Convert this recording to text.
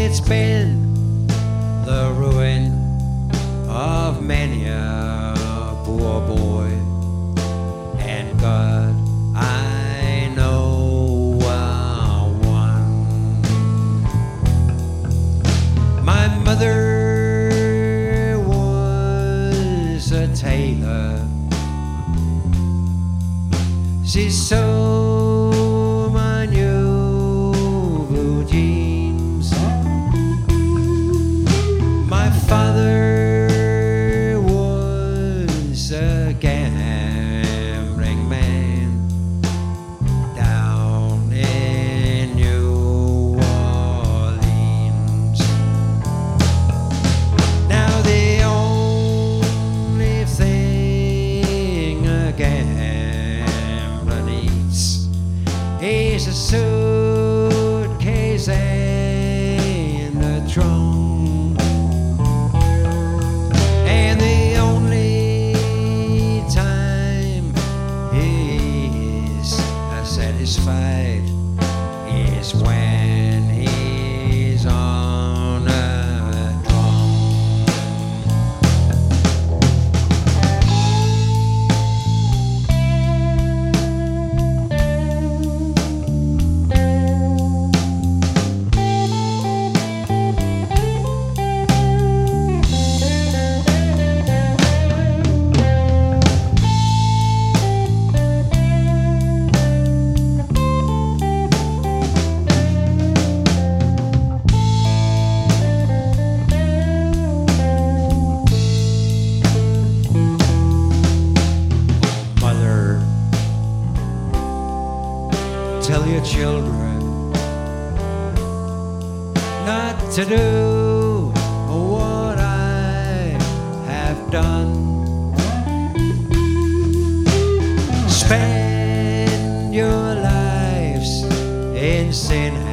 it's been the ruin of many a poor boy. And God, I know one. My mother was a tailor. She sewed my new blue jeans. My father was a gambling man down in New Orleans. Now the only thing a gambler needs is a suitcase and a trunk. And the only time he's satisfied is when he's on a drum. Mother, tell your children not to do what I have done. Spend your lives in sin